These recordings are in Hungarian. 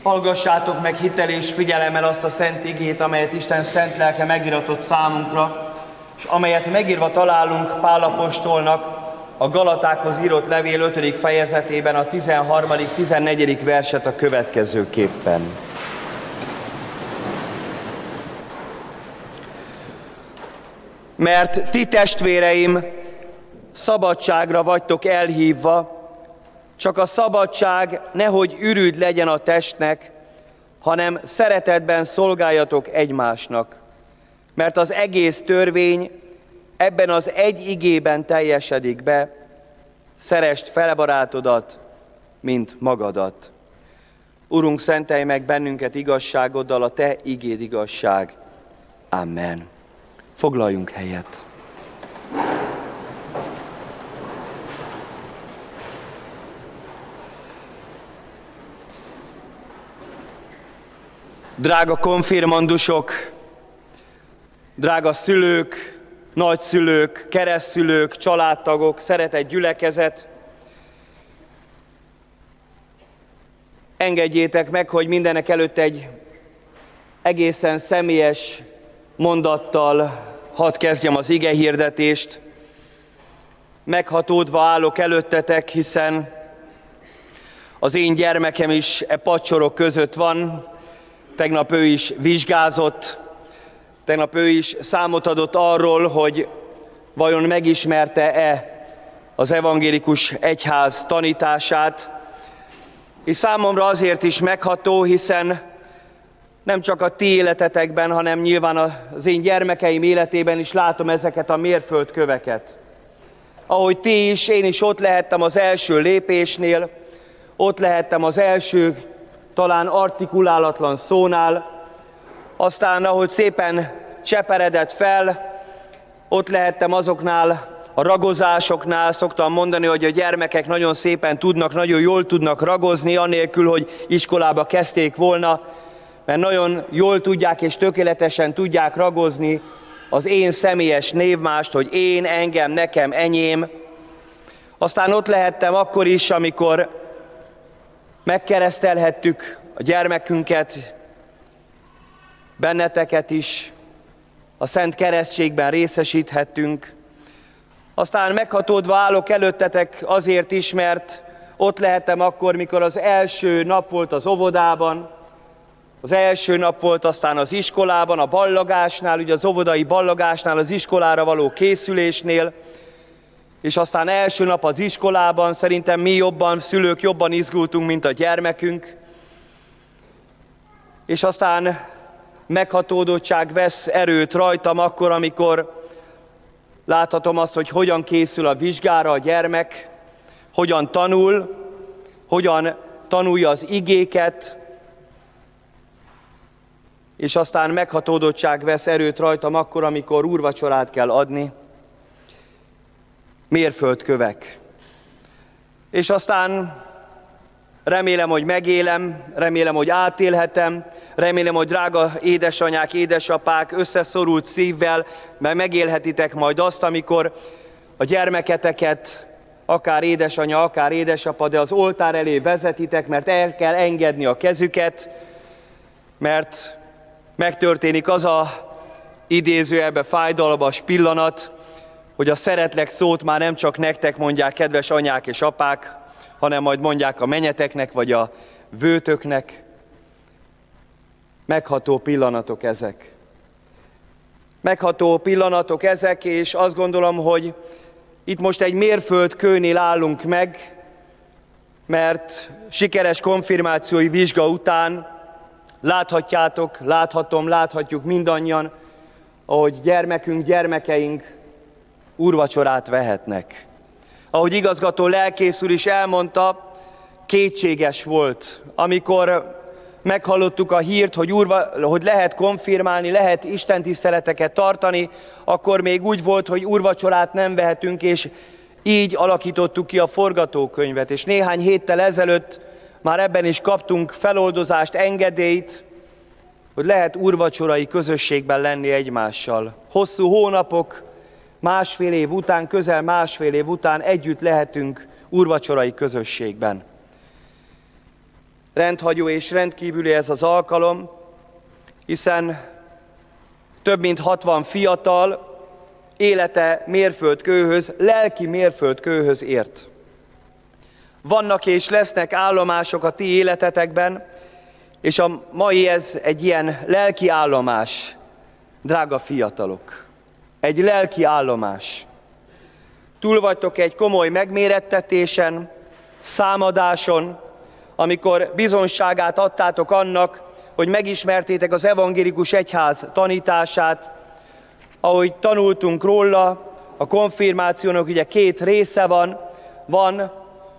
Hallgassátok meg hittel és figyelemmel azt a szent igét, amelyet Isten szent lelke megiratott számunkra, és amelyet megírva találunk Pál apostolnak a Galatákhoz írott levél 5. fejezetében, a 13.-14. verset a következőképpen. Mert ti, testvéreim, szabadságra vagytok elhívva, csak a szabadság nehogy ürügy legyen a testnek, hanem szeretetben szolgáljatok egymásnak. Mert az egész törvény ebben az egy igében teljesedik be, szeresd fel barátodat, mint magadat. Urunk, szentelj meg bennünket igazságoddal, a te igéd igazság. Amen. Foglaljunk helyet. Drága konfirmandusok, drága szülők, nagyszülők, keresztszülők, családtagok, szeretett gyülekezet, engedjétek meg, hogy mindenek előtt egy egészen személyes mondattal hadd kezdjem az igehirdetést. Meghatódva állok előttetek, hiszen az én gyermekem is e padsorok között van. Tegnap ő is vizsgázott, tegnap ő is számot adott arról, hogy vajon megismerte-e az evangélikus egyház tanítását. És számomra azért is megható, hiszen nem csak a ti életetekben, hanem nyilván az én gyermekeim életében is látom ezeket a mérföldköveket. Ahogy ti is, én is ott lehettem az első lépésnél, ott lehettem az első, talán artikulálatlan szónál, aztán ahogy szépen cseperedett fel, ott lehettem azoknál a ragozásoknál. Szoktam mondani, hogy a gyermekek nagyon szépen tudnak, nagyon jól tudnak ragozni, anélkül, hogy iskolába kezdték volna, mert nagyon jól tudják és tökéletesen tudják ragozni az én személyes névmást, hogy én, engem, nekem, enyém. Aztán ott lehettem akkor is, amikor megkeresztelhettük a gyermekünket, benneteket is, a Szent Keresztségben részesíthettünk. Aztán meghatódva állok előttetek azért is, mert ott lehettem akkor, mikor az első nap volt az óvodában, az első nap volt aztán az iskolában, a ballagásnál, ugye az óvodai ballagásnál, az iskolára való készülésnél, és aztán első nap az iskolában. Szerintem mi jobban, szülők jobban izgultunk, mint a gyermekünk. És aztán meghatódottság vesz erőt rajtam akkor, amikor láthatom azt, hogy hogyan készül a vizsgára a gyermek, hogyan tanulja az igéket, és aztán meghatódottság vesz erőt rajtam akkor, amikor úrvacsorát kell adni. Mérföldkövek. És aztán remélem, hogy megélem, remélem, hogy átélhetem, remélem, hogy drága édesanyák, édesapák összeszorult szívvel, mert megélhetitek majd azt, amikor a gyermeketeket, akár édesanya, akár édesapa, de az oltár elé vezetitek, mert el kell engedni a kezüket, mert megtörténik az a idézőjelbe fájdalmas pillanat, hogy a szeretlek szót már nem csak nektek mondják, kedves anyák és apák, hanem majd mondják a menyeteknek, vagy a vőtöknek. Megható pillanatok ezek. Megható pillanatok ezek, és azt gondolom, hogy itt most egy mérföldkőnél állunk meg, mert sikeres konfirmációi vizsga után láthatjátok, láthatjuk mindannyian, ahogy gyermekeink úrvacsorát vehetnek. Ahogy igazgató lelkész úr is elmondta, kétséges volt, amikor meghallottuk a hírt, hogy lehet konfirmálni, lehet istentiszteleteket tartani, akkor még úgy volt, hogy úrvacsorát nem vehetünk, és így alakítottuk ki a forgatókönyvet. És néhány héttel ezelőtt már ebben is kaptunk feloldozást, engedélyt, hogy lehet úrvacsorai közösségben lenni egymással. Hosszú hónapok, másfél év után, közel másfél év után együtt lehetünk úrvacsorai közösségben. Rendhagyó és rendkívüli ez az alkalom, hiszen több mint 60 fiatal élete mérföldkőhöz, lelki mérföldkőhöz ért. Vannak és lesznek állomások a ti életetekben, és a mai ez egy ilyen lelki állomás, drága fiatalok. Egy lelki állomás. Túl vagytok egy komoly megmérettetésen, számadáson, amikor bizonságát adtátok annak, hogy megismertétek az evangélikus egyház tanítását, ahogy tanultunk róla, a konfirmációnak ugye 2 része van,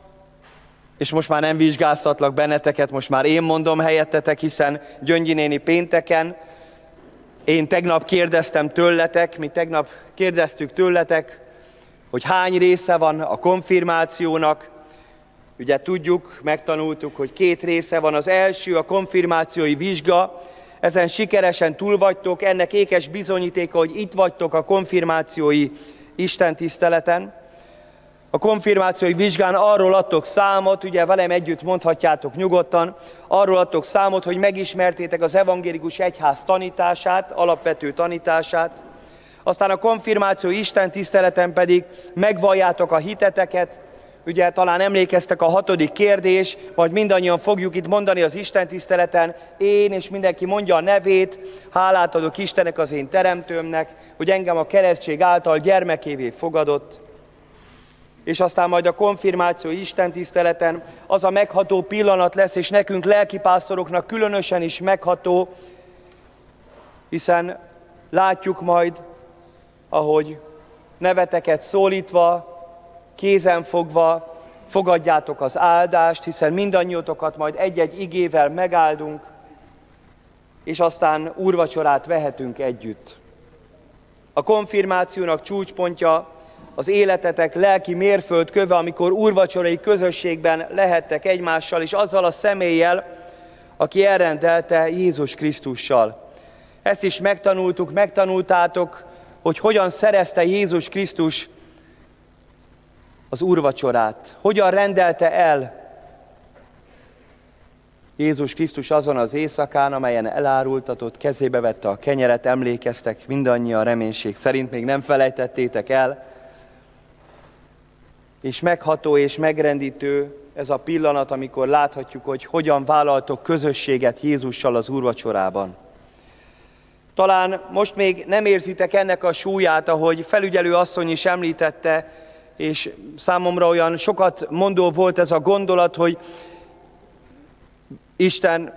és most már nem vizsgáztatlak benneteket, most már én mondom helyettetek, hiszen Gyöngyi néni pénteken, én tegnap kérdeztem tőletek, mi tegnap kérdeztük tőletek, hogy hány része van a konfirmációnak. Ugye tudjuk, megtanultuk, hogy 2 része van. Az első a konfirmációi vizsga, ezen sikeresen túl vagytok, ennek ékes bizonyítéka, hogy itt vagytok a konfirmációi istentiszteleten. A konfirmációi vizsgán arról adtok számot, ugye velem együtt mondhatjátok nyugodtan, arról adtok számot, hogy megismertétek az evangélikus egyház tanítását, alapvető tanítását, aztán a konfirmáció istentiszteleten pedig megvalljátok a hiteteket, ugye talán emlékeztek a 6. kérdés, majd mindannyian fogjuk itt mondani az istentiszteleten, én és mindenki mondja a nevét, hálát adok Istennek, az én teremtőmnek, hogy engem a keresztség által gyermekévé fogadott. És aztán majd a konfirmáció istentiszteleten az a megható pillanat lesz, és nekünk lelkipásztoroknak különösen is megható, hiszen látjuk majd, ahogy neveteket szólítva, kézen fogva fogadjátok az áldást, hiszen mindannyiótokat majd egy-egy igével megáldunk, és aztán úrvacsorát vehetünk együtt. A konfirmációnak csúcspontja az életetek lelki mérföldköve, amikor úrvacsorai közösségben lehettek egymással, és azzal a személlyel, aki elrendelte Jézus Krisztussal. Ezt is megtanultátok, hogy hogyan szerezte Jézus Krisztus az úrvacsorát, hogyan rendelte el Jézus Krisztus azon az éjszakán, amelyen elárultatott, kezébe vette a kenyeret, emlékeztek mindannyian reménység szerint, még nem felejtettétek el, és megható és megrendítő ez a pillanat, amikor láthatjuk, hogy hogyan vállaltok közösséget Jézussal az úrvacsorában. Talán most még nem érzitek ennek a súlyát, ahogy felügyelő asszony is említette, és számomra olyan sokat mondó volt ez a gondolat, hogy Isten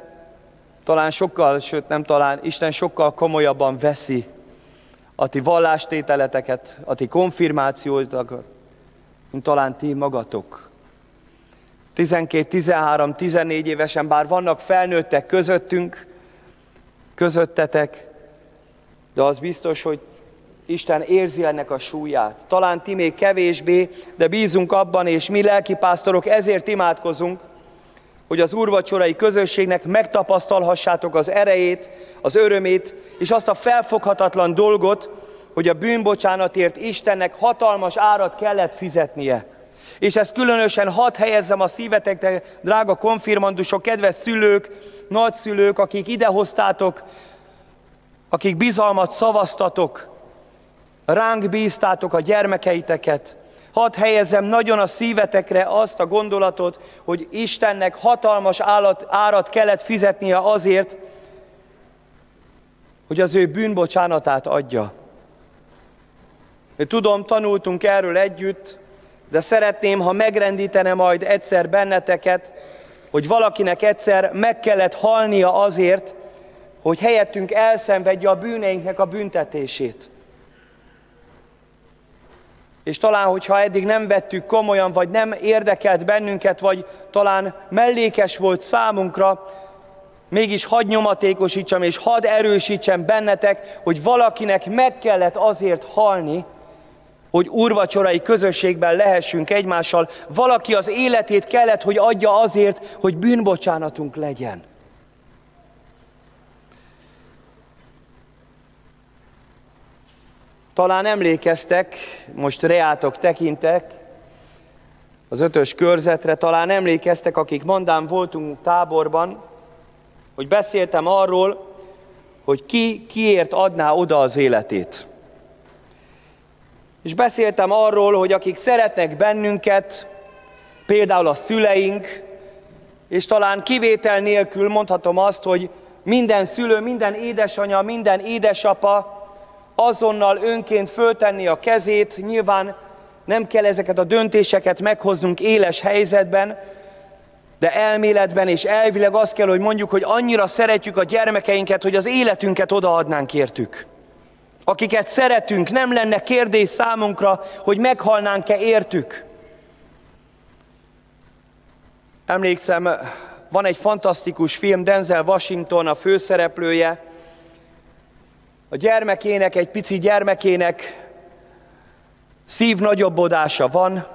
Isten sokkal komolyabban veszi a ti vallástételeteket, a ti konfirmációtokat, mint talán ti magatok. 12, 13, 14 évesen, bár vannak felnőttek közöttetek, de az biztos, hogy Isten érzi ennek a súlyát. Talán ti még kevésbé, de bízunk abban, és mi lelkipásztorok ezért imádkozunk, hogy az úrvacsorai közösségnek megtapasztalhassátok az erejét, az örömét, és azt a felfoghatatlan dolgot, hogy a bűnbocsánatért Istennek hatalmas árat kellett fizetnie. És ezt különösen hadd helyezzem a szívetekre, drága konfirmandusok, kedves szülők, nagyszülők, akik idehoztátok, akik bizalmat szavaztatok, ránk bíztátok a gyermekeiteket. Hadd helyezzem nagyon a szívetekre azt a gondolatot, hogy Istennek hatalmas árat kellett fizetnie azért, hogy az ő bűnbocsánatát adja. Tudom, tanultunk erről együtt, de szeretném, ha megrendítene majd egyszer benneteket, hogy valakinek egyszer meg kellett halnia azért, hogy helyettünk elszenvedje a bűneinknek a büntetését. És talán, hogyha eddig nem vettük komolyan, vagy nem érdekelt bennünket, vagy talán mellékes volt számunkra, mégis hadd nyomatékosítsam és hadd erősítsem bennetek, hogy valakinek meg kellett azért halni, hogy úrvacsorai közösségben lehessünk egymással. Valaki az életét kellett, hogy adja azért, hogy bűnbocsánatunk legyen. Talán emlékeztek, most reátok tekintek, az 5-ös körzetre. Talán emlékeztek, akik mondán voltunk táborban, hogy beszéltem arról, hogy ki kiért adná oda az életét. És beszéltem arról, hogy akik szeretnek bennünket, például a szüleink, és talán kivétel nélkül mondhatom azt, hogy minden szülő, minden édesanya, minden édesapa azonnal önként föltenni a kezét. Nyilván nem kell ezeket a döntéseket meghoznunk éles helyzetben, de elméletben és elvileg azt kell, hogy mondjuk, hogy annyira szeretjük a gyermekeinket, hogy az életünket odaadnánk értük. Akiket szeretünk, nem lenne kérdés számunkra, hogy meghalnánk-e értük. Emlékszem, van egy fantasztikus film, Denzel Washington a főszereplője. A gyermekének, egy pici gyermekének szívnagyobbodása van,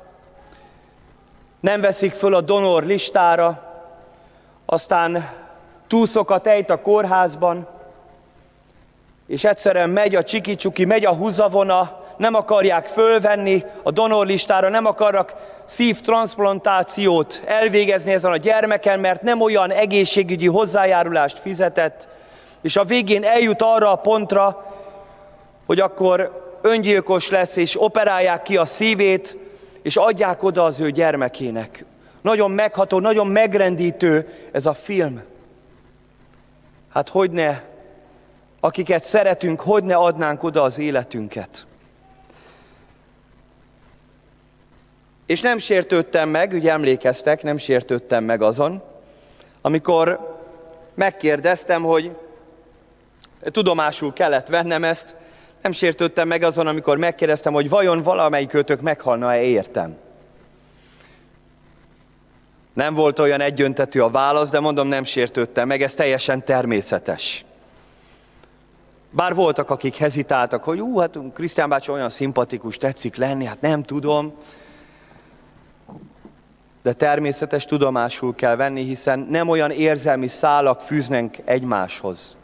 nem veszik föl a donor listára, aztán túszokat ejt a kórházban, és egyszerűen megy a csiki-csuki, megy a húzavona, nem akarják fölvenni a donorlistára, nem akarnak szívtranszplantációt elvégezni ezen a gyermeken, mert nem olyan egészségügyi hozzájárulást fizetett, és a végén eljut arra a pontra, hogy akkor öngyilkos lesz, és operálják ki a szívét, és adják oda az ő gyermekének. Nagyon megható, nagyon megrendítő ez a film. Hát hogyne, akiket szeretünk, hogyne adnánk oda az életünket. És nem sértődtem meg, ugye emlékeztek, nem sértődtem meg azon, amikor megkérdeztem, hogy tudomásul kellett vennem ezt, nem sértődtem meg azon, amikor megkérdeztem, hogy vajon valamelyikőtök meghalna-e értem. Nem volt olyan egyöntetű a válasz, de mondom, nem sértődtem meg, ez teljesen természetes. Bár voltak, akik hezitáltak, hogy hát Krisztián bácsi olyan szimpatikus, tetszik lenni, hát nem tudom. De természetes, tudomásul kell venni, hiszen nem olyan érzelmi szálak fűznek egymáshoz.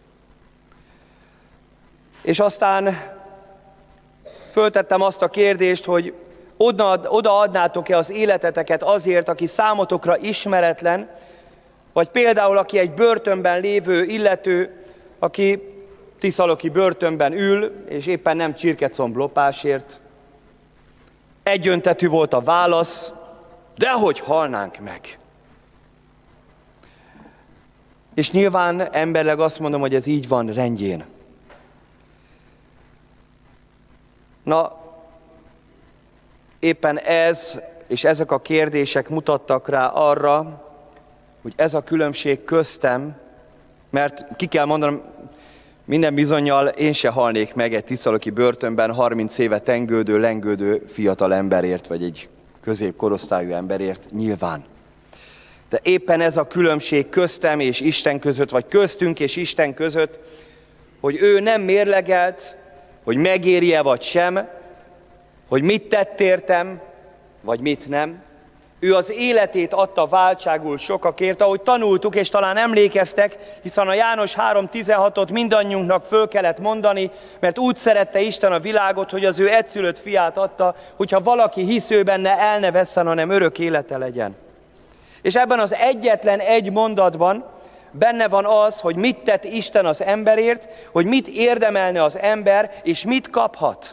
És aztán föltettem azt a kérdést, hogy odaadnátok-e az életeteket azért, aki számotokra ismeretlen, vagy például aki egy börtönben lévő illető, aki tiszaloki börtönben ül, és éppen nem csirkecomb-lopásért. Egyöntetű volt a válasz, dehogy halnánk meg. És nyilván emberleg azt mondom, hogy ez így van rendjén. Na, éppen ez és ezek a kérdések mutattak rá arra, hogy ez a különbség köztem, mert ki kell mondanom, minden bizonnyal én se halnék meg egy tiszaloki börtönben 30 éve tengődő, lengődő fiatal emberért, vagy egy középkorosztályú emberért, nyilván. De éppen ez a különbség köztem és Isten között, vagy köztünk és Isten között, hogy ő nem mérlegelt, hogy megéri-e vagy sem, hogy mit tett értem, vagy mit nem. Ő az életét adta váltságul sokakért, ahogy tanultuk, és talán emlékeztek, hiszen a János 3:16-ot mindannyiunknak föl kellett mondani, mert úgy szerette Isten a világot, hogy az ő egyszülött fiát adta, hogyha valaki hisz ő benne, el ne vesszen, hanem örök élete legyen. És ebben az egyetlen egy mondatban benne van az, hogy mit tett Isten az emberért, hogy mit érdemelne az ember, és mit kaphat.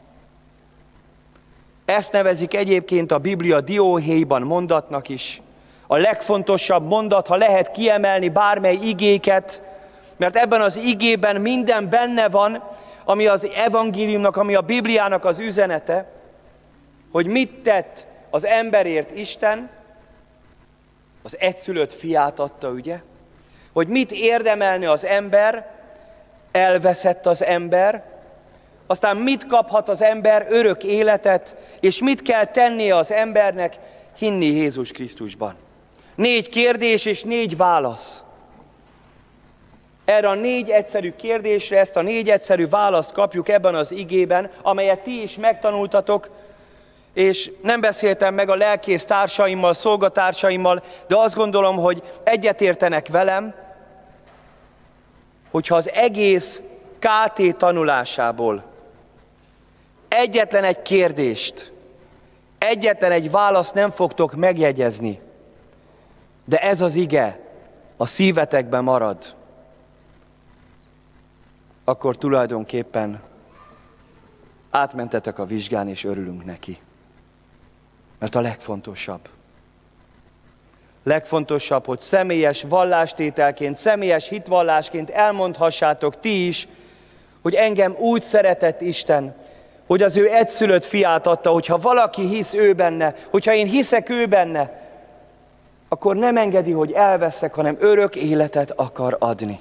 Ezt nevezik egyébként a Biblia dióhéjban mondatnak is. A legfontosabb mondat, ha lehet kiemelni bármely igéket, mert ebben az igében minden benne van, ami az evangéliumnak, ami a Bibliának az üzenete, hogy mit tett az emberért Isten, az egyszülött fiát adta, ugye? Hogy mit érdemelne az ember, elveszett az ember, aztán mit kaphat az ember, örök életet, és mit kell tennie az embernek, hinni Jézus Krisztusban. 4 kérdés és 4 válasz. Erre a 4 egyszerű kérdésre, ezt a 4 egyszerű választ kapjuk ebben az igében, amelyet ti is megtanultatok, és nem beszéltem meg a lelkész társaimmal, szolgatársaimmal, de azt gondolom, hogy egyetértenek velem, hogyha az egész KT tanulásából egyetlen egy kérdést, egyetlen egy választ nem fogtok megjegyezni, de ez az ige a szívetekben marad, akkor tulajdonképpen átmentetek a vizsgán, és örülünk neki. Mert a legfontosabb. Legfontosabb, hogy személyes vallástételként, személyes hitvallásként elmondhassátok ti is, hogy engem úgy szeretett Isten, hogy az ő egyszülött fiát adta, hogyha valaki hisz ő benne, hogyha én hiszek ő benne, akkor nem engedi, hogy elveszek, hanem örök életet akar adni.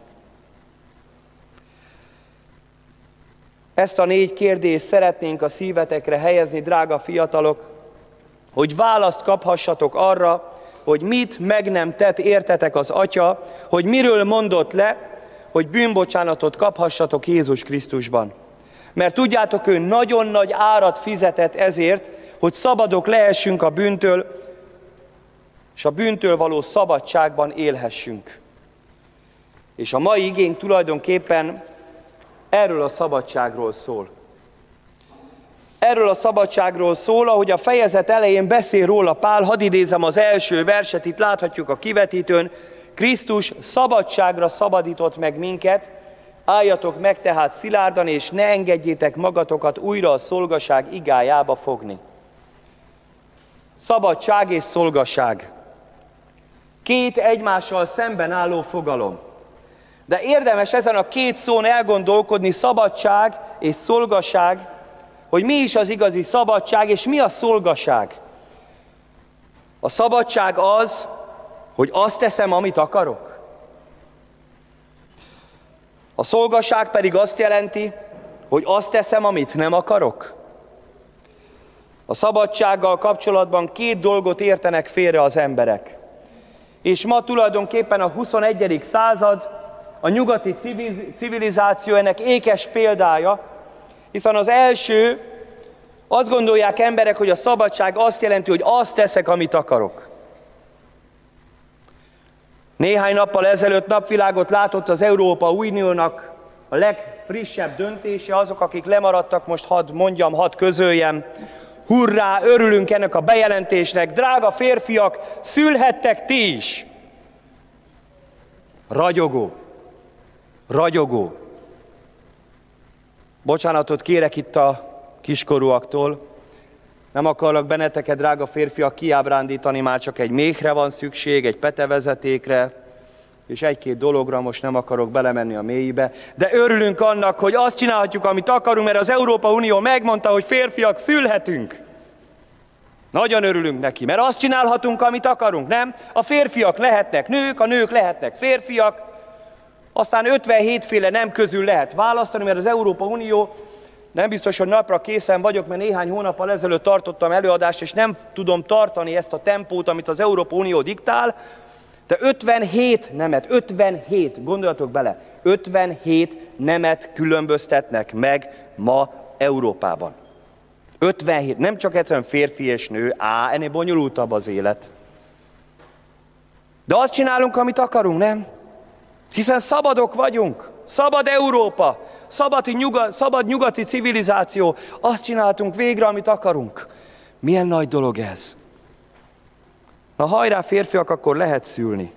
Ezt a 4 kérdést szeretnénk a szívetekre helyezni, drága fiatalok, hogy választ kaphassatok arra, hogy mit meg nem tett értetek az Atya, hogy miről mondott le, hogy bűnbocsánatot kaphassatok Jézus Krisztusban. Mert tudjátok, ő nagyon nagy árat fizetett ezért, hogy szabadok lehessünk a bűntől, és a bűntől való szabadságban élhessünk. És a mai igény tulajdonképpen erről a szabadságról szól. Erről a szabadságról szól, ahogy a fejezet elején beszél róla Pál, hadd idézem az első verset, itt láthatjuk a kivetítőn, Krisztus szabadságra szabadított meg minket, álljatok meg tehát szilárdan, és ne engedjétek magatokat újra a szolgaság igájába fogni. Szabadság és szolgaság. 2 egymással szemben álló fogalom. De érdemes ezen a 2 szón elgondolkodni, szabadság és szolgaság, hogy mi is az igazi szabadság, és mi a szolgaság. A szabadság az, hogy azt teszem, amit akarok. A szolgaság pedig azt jelenti, hogy azt teszem, amit nem akarok. A szabadsággal kapcsolatban 2 dolgot értenek félre az emberek. És ma tulajdonképpen a 21. század, a nyugati civilizáció ennek ékes példája, hiszen az első, azt gondolják emberek, hogy a szabadság azt jelenti, hogy azt teszek, amit akarok. Néhány nappal ezelőtt napvilágot látott az Európai Uniónak a legfrissebb döntése, azok, akik lemaradtak, most hadd közöljem. Hurrá, örülünk ennek a bejelentésnek, drága férfiak, szülhettek ti is. Ragyogó. Bocsánatot kérek itt a kiskorúaktól, nem akarlak benneteket, drága férfiak, kiábrándítani, már csak egy méhre van szükség, egy petevezetékre, és 1-2 dologra, most nem akarok belemenni a mélybe, de örülünk annak, hogy azt csinálhatjuk, amit akarunk, mert az Európai Unió megmondta, hogy férfiak szülhetünk. Nagyon örülünk neki, mert azt csinálhatunk, amit akarunk, nem? A férfiak lehetnek nők, a nők lehetnek férfiak, aztán 57 féle nem közül lehet választani, mert az Európai Unió, nem biztos, hogy napra készen vagyok, mert néhány hónappal ezelőtt tartottam előadást, és nem tudom tartani ezt a tempót, amit az Európai Unió diktál, de 57, gondoljatok bele, 57 nemet különböztetnek meg ma Európában. 57, nem csak egyszerűen férfi és nő, ennél bonyolultabb az élet. De azt csinálunk, amit akarunk, nem? Hiszen szabadok vagyunk, szabad Európa, szabad nyugati civilizáció, azt csináltunk végre, amit akarunk. Milyen nagy dolog ez? Na hajrá férfiak, akkor lehet szülni.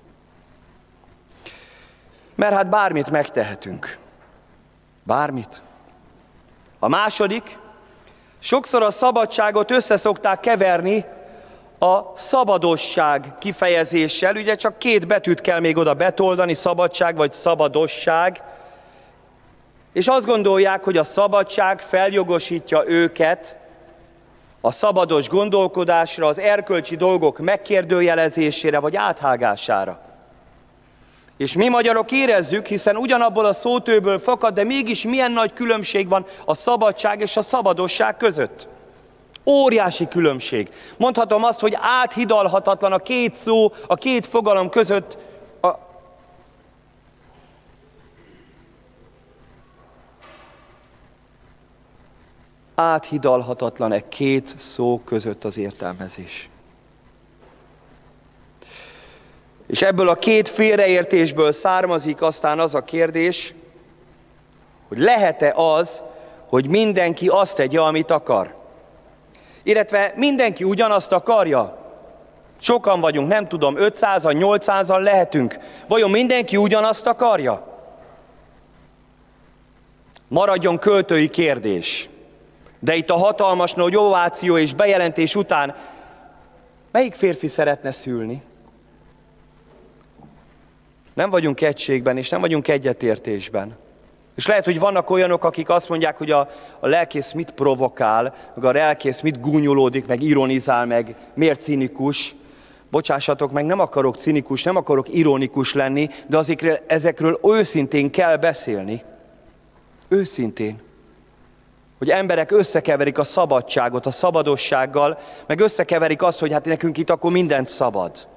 Mert hát bármit megtehetünk. Bármit. A második, sokszor a szabadságot összeszokták keverni a szabadosság kifejezéssel. Ugye csak 2 betűt kell még oda betoldani, szabadság vagy szabadosság. És azt gondolják, hogy a szabadság feljogosítja őket a szabados gondolkodásra, az erkölcsi dolgok megkérdőjelezésére vagy áthágására. És mi magyarok érezzük, hiszen ugyanabból a szótőből fakad, de mégis milyen nagy különbség van a szabadság és a szabadosság között. Óriási különbség. Mondhatom azt, hogy áthidalhatatlan a 2 szó, a 2 fogalom között áthidalhatatlan 2 szó között az értelmezés. És ebből a 2 félreértésből származik aztán az a kérdés, hogy lehet-e az, hogy mindenki azt tegye, amit akar. Illetve mindenki ugyanazt akarja? Sokan vagyunk, nem tudom, 500-an, 800-an lehetünk. Vajon mindenki ugyanazt akarja? Maradjon költői kérdés. De itt a hatalmas nagy ováció és bejelentés után melyik férfi szeretne szülni? Nem vagyunk egységben, és nem vagyunk egyetértésben. És lehet, hogy vannak olyanok, akik azt mondják, hogy a lelkész mit provokál, meg a lelkész mit gúnyolódik, meg ironizál, meg miért cinikus. Bocsássatok meg, nem akarok cinikus, nem akarok ironikus lenni, de ezekről őszintén kell beszélni. Őszintén. Hogy emberek összekeverik a szabadságot a szabadossággal, meg összekeverik azt, hogy hát nekünk itt akkor mindent szabad.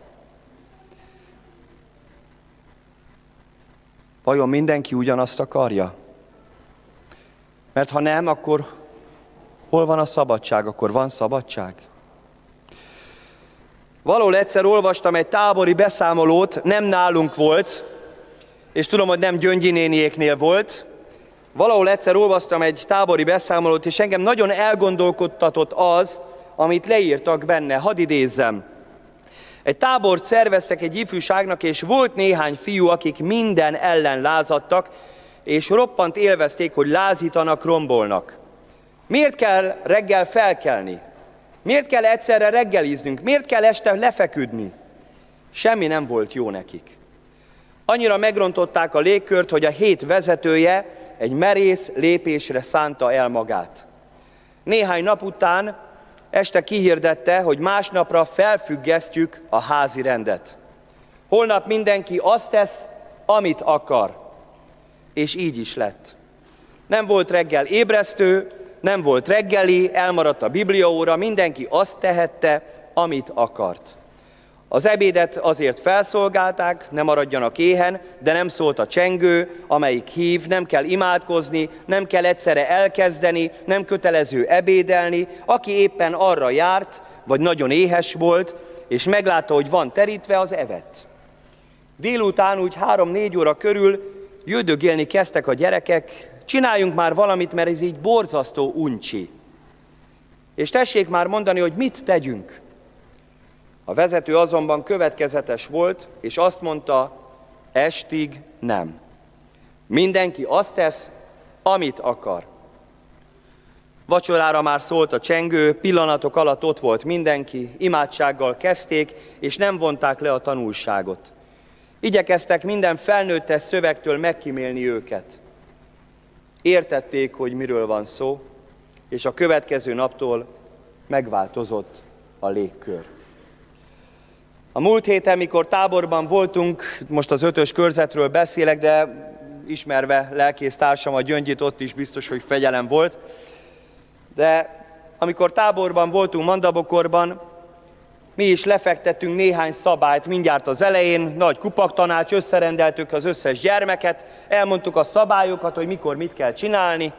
Vajon mindenki ugyanazt akarja? Mert ha nem, akkor hol van a szabadság? Akkor van szabadság? Valahol egyszer olvastam egy tábori beszámolót, nem nálunk volt, és tudom, hogy nem Gyöngyi néniéknél volt. Valahol egyszer olvastam egy tábori beszámolót, és engem nagyon elgondolkodtatott az, amit leírtak benne. Hadd idézzem. Egy tábort szerveztek egy ifjúságnak, és volt néhány fiú, akik minden ellen lázadtak, és roppant élvezték, hogy lázítanak, rombolnak. Miért kell reggel felkelni? Miért kell egyszerre reggeliznünk? Miért kell este lefeküdni? Semmi nem volt jó nekik. Annyira megrontották a légkört, hogy a hét vezetője egy merész lépésre szánta el magát. Néhány nap után este kihirdette, hogy másnapra felfüggesztjük a házi rendet. Holnap mindenki azt tesz, amit akar. És így is lett. Nem volt reggel ébresztő, nem volt reggeli, elmaradt a bibliaóra, mindenki azt tehette, amit akart. Az ebédet azért felszolgálták, ne maradjanak éhen, de nem szólt a csengő, amelyik hív, nem kell imádkozni, nem kell egyszerre elkezdeni, nem kötelező ebédelni. Aki éppen arra járt, vagy nagyon éhes volt, és meglátta, hogy van terítve, az evett. Délután úgy 3-4 óra körül jöldögélni kezdtek a gyerekek, csináljunk már valamit, mert ez így borzasztó uncsi. És tessék már mondani, hogy mit tegyünk. A vezető azonban következetes volt, és azt mondta, estig nem. Mindenki azt tesz, amit akar. Vacsorára már szólt a csengő, pillanatok alatt ott volt mindenki, imádsággal kezdték, és nem vonták le a tanulságot. Igyekeztek minden felnőttes szövegtől megkímélni őket. Értették, hogy miről van szó, és a következő naptól megváltozott a légkör. A múlt héten, mikor táborban voltunk, most az 5-ös körzetről beszélek, de ismerve lelkész társamat, Gyöngyit, ott is biztos, hogy fegyelem volt. De amikor táborban voltunk Mandabokorban, mi is lefektettünk néhány szabályt mindjárt az elején, nagy kupaktanács, összerendeltük az összes gyermeket, elmondtuk a szabályokat, hogy mikor mit kell csinálni.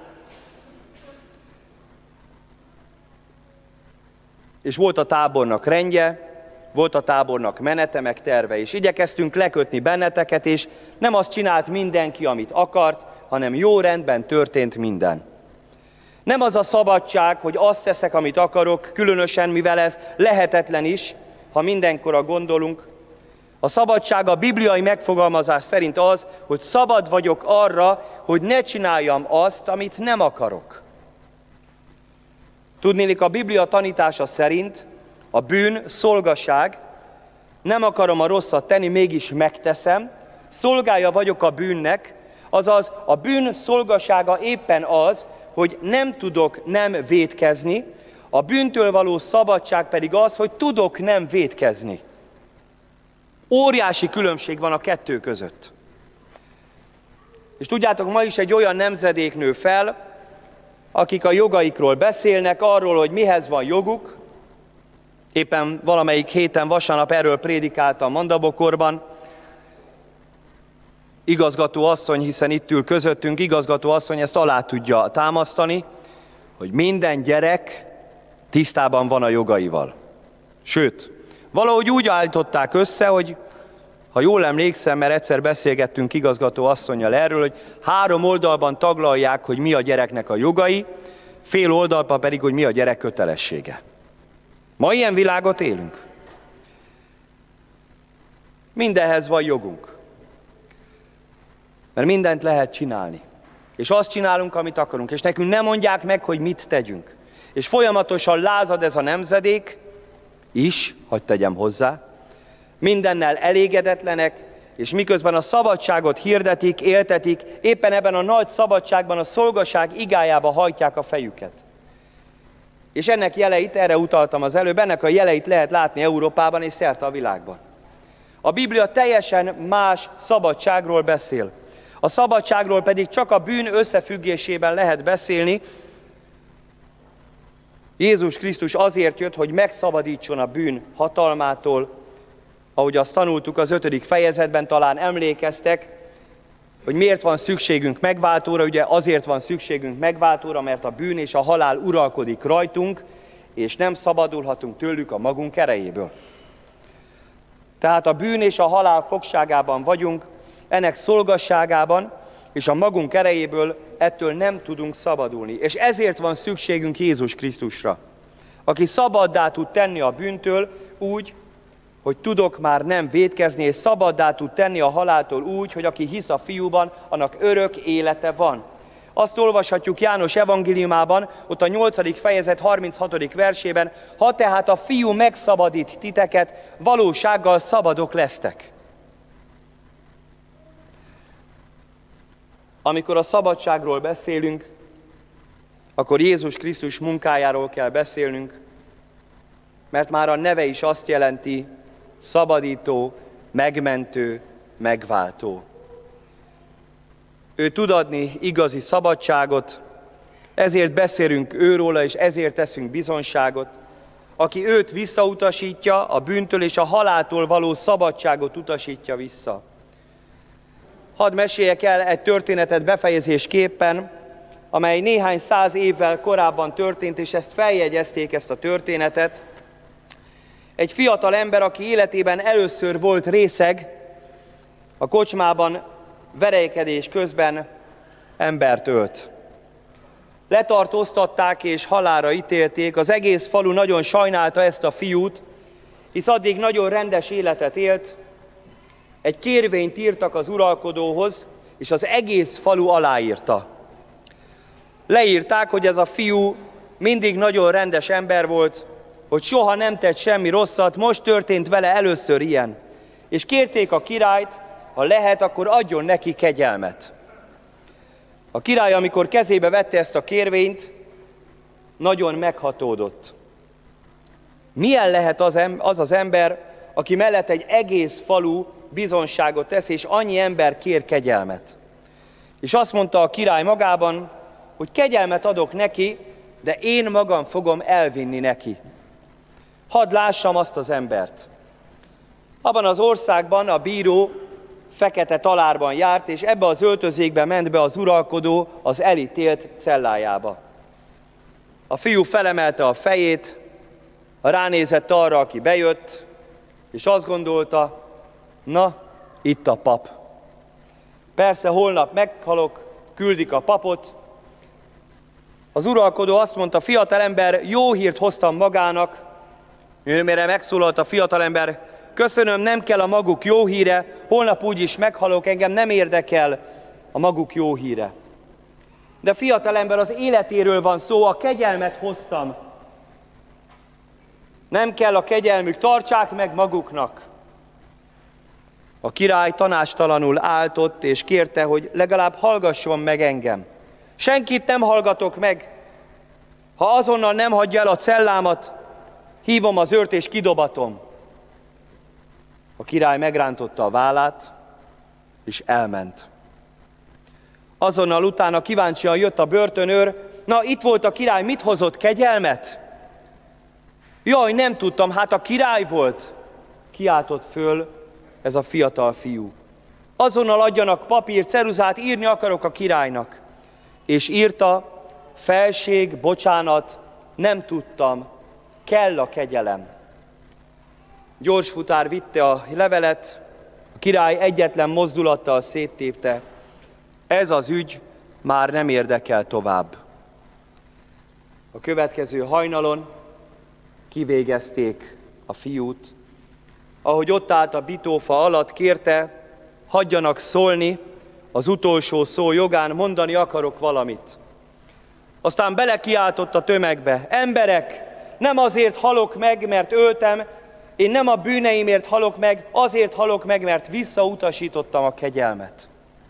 És volt a tábornak rendje, volt a tábornak menete, meg terve, és igyekeztünk lekötni benneteket, és nem azt csinált mindenki, amit akart, hanem jó rendben történt minden. Nem az a szabadság, hogy azt teszek, amit akarok, különösen, mivel ez lehetetlen is, ha mindenkorra gondolunk. A szabadság a bibliai megfogalmazás szerint az, hogy szabad vagyok arra, hogy ne csináljam azt, amit nem akarok. Tudniillik, a Biblia tanítása szerint a bűn szolgaság, nem akarom a rosszat tenni, mégis megteszem, szolgája vagyok a bűnnek, azaz a bűn szolgasága éppen az, hogy nem tudok nem vétkezni, a bűntől való szabadság pedig az, hogy tudok nem vétkezni. Óriási különbség van a kettő között. És tudjátok, ma is egy olyan nemzedék nő fel, akik a jogaikról beszélnek, arról, hogy mihez van joguk. Éppen valamelyik héten vasárnap erről prédikáltam Mandabokorban. Igazgató asszony, hiszen itt ül közöttünk, igazgató asszony ezt alá tudja támasztani, hogy minden gyerek tisztában van a jogaival. Sőt, valahogy úgy állították össze, hogy ha jól emlékszem, mert egyszer beszélgettünk igazgató asszonnyal erről, hogy 3 oldalban taglalják, hogy mi a gyereknek a jogai, fél oldalban pedig, hogy mi a gyerek kötelessége. Ma ilyen világot élünk. Mindenhez van jogunk. Mert mindent lehet csinálni. És azt csinálunk, amit akarunk. És nekünk nem mondják meg, hogy mit tegyünk. És folyamatosan lázad ez a nemzedék is, hadd tegyem hozzá, mindennel elégedetlenek, és miközben a szabadságot hirdetik, éltetik, éppen ebben a nagy szabadságban a szolgaság igájába hajtják a fejüket. És ennek jeleit, erre utaltam az előbb, ennek a jeleit lehet látni Európában és szerte a világban. A Biblia teljesen más szabadságról beszél. A szabadságról pedig csak a bűn összefüggésében lehet beszélni. Jézus Krisztus azért jött, hogy megszabadítson a bűn hatalmától, ahogy azt tanultuk az 5. fejezetben, talán emlékeztek, hogy miért van szükségünk megváltóra. Ugye azért van szükségünk megváltóra, mert a bűn és a halál uralkodik rajtunk, és nem szabadulhatunk tőlük a magunk erejéből. Tehát a bűn és a halál fogságában vagyunk, ennek szolgasságában, és a magunk erejéből ettől nem tudunk szabadulni. És ezért van szükségünk Jézus Krisztusra, aki szabaddá tud tenni a bűntől úgy, hogy tudok már nem vétkezni, és szabaddá tud tenni a haláltól úgy, hogy aki hisz a Fiúban, annak örök élete van. Azt olvashatjuk János evangéliumában, ott a 8. fejezet 36. versében, ha tehát a Fiú megszabadít titeket, valósággal szabadok lesztek. Amikor a szabadságról beszélünk, akkor Jézus Krisztus munkájáról kell beszélnünk, mert már a neve is azt jelenti, szabadító, megmentő, megváltó. Ő tud adni igazi szabadságot, ezért beszélünk őróla, és ezért teszünk bizonságot. Aki őt visszautasítja, a bűntől és a haláltól való szabadságot utasítja vissza. Hadd meséljek el egy történetet befejezésképpen, amely néhány száz évvel korábban történt, és ezt feljegyezték, ezt a történetet. Egy fiatal ember, aki életében először volt részeg, a kocsmában verejkedés közben embert ölt. Letartóztatták és halálra ítélték, az egész falu nagyon sajnálta ezt a fiút, hisz addig nagyon rendes életet élt. Egy kérvényt írtak az uralkodóhoz, és az egész falu aláírta. Leírták, hogy ez a fiú mindig nagyon rendes ember volt, hogy soha nem tett semmi rosszat, most történt vele először ilyen. És kérték a királyt, ha lehet, akkor adjon neki kegyelmet. A király, amikor kezébe vette ezt a kérvényt, nagyon meghatódott. Milyen lehet az ember, aki mellett egy egész falu bizonságot tesz, és annyi ember kér kegyelmet? És azt mondta a király magában, hogy kegyelmet adok neki, de én magam fogom elvinni neki. Hadd lássam azt az embert. Abban az országban a bíró fekete talárban járt, és ebbe az öltözékbe ment be az uralkodó az elítélt cellájába. A fiú felemelte a fejét, ránézett arra, aki bejött, és azt gondolta, na, itt a pap. Persze holnap meghalok, küldik a papot. Az uralkodó azt mondta, fiatalember, jó hírt hoztam magának. Mire megszólalt a fiatalember, köszönöm, nem kell a maguk jó híre, holnap úgyis meghalok, engem nem érdekel a maguk jó híre. De fiatalember, az életéről van szó, a kegyelmet hoztam. Nem kell a kegyelmük, tartsák meg maguknak. A király tanácstalanul áltott, és kérte, hogy legalább hallgasson meg engem. Senkit nem hallgatok meg. Ha azonnal nem hagyja el a cellámat, hívom az őrt és kidobatom. A király megrántotta a vállát, és elment. Azonnal utána kíváncsian jött a börtönőr, na itt volt a király, mit hozott, kegyelmet? Jaj, nem tudtam, hát a király volt, kiáltott föl ez a fiatal fiú. Azonnal adjanak papír, ceruzát, írni akarok a királynak. És írta, felség, bocsánat, nem tudtam, kell a kegyelem. Gyors futár vitte a levelet, a király egyetlen mozdulattal széttépte. Ez az ügy már nem érdekel tovább. A következő hajnalon kivégezték a fiút. Ahogy ott állt a bitófa alatt, kérte, hagyjanak szólni, az utolsó szó jogán mondani akarok valamit. Aztán belekiáltott a tömegbe: emberek, nem azért halok meg, mert öltem, én nem a bűneimért halok meg, azért halok meg, mert visszautasítottam a kegyelmet.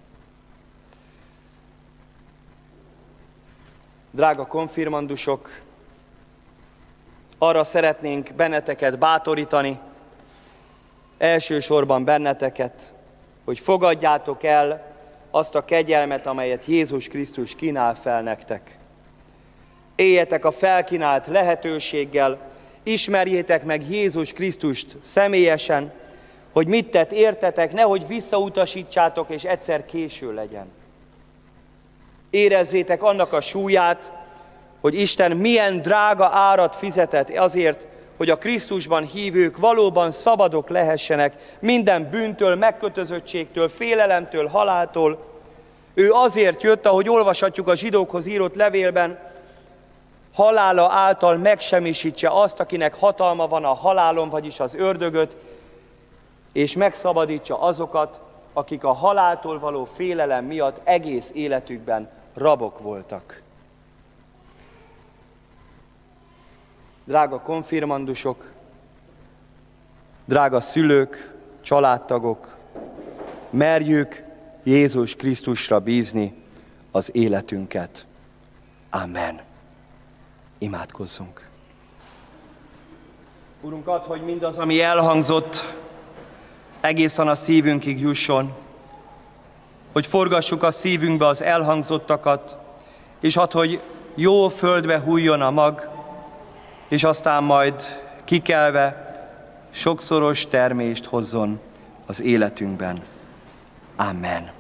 Drága konfirmandusok, arra szeretnénk benneteket bátorítani, elsősorban benneteket, hogy fogadjátok el azt a kegyelmet, amelyet Jézus Krisztus kínál fel nektek. Éljetek a felkínált lehetőséggel, ismerjétek meg Jézus Krisztust személyesen, hogy mit tett értetek, nehogy visszautasítsátok, és egyszer késő legyen. Érezzétek annak a súlyát, hogy Isten milyen drága árat fizetett azért, hogy a Krisztusban hívők valóban szabadok lehessenek minden bűntől, megkötözöttségtől, félelemtől, haláltól. Ő azért jött, ahogy olvashatjuk a zsidókhoz írott levélben, halála által megsemmisítse azt, akinek hatalma van a halálon, vagyis az ördögöt, és megszabadítsa azokat, akik a haláltól való félelem miatt egész életükben rabok voltak. Drága konfirmandusok, drága szülők, családtagok, merjük Jézus Krisztusra bízni az életünket. Amen. Imádkozzunk. Urunk, add, hogy mindaz, ami elhangzott, egészen a szívünkig jusson, hogy forgassuk a szívünkbe az elhangzottakat, és add, hogy jó földbe hulljon a mag, és aztán majd kikelve sokszoros termést hozzon az életünkben. Amen.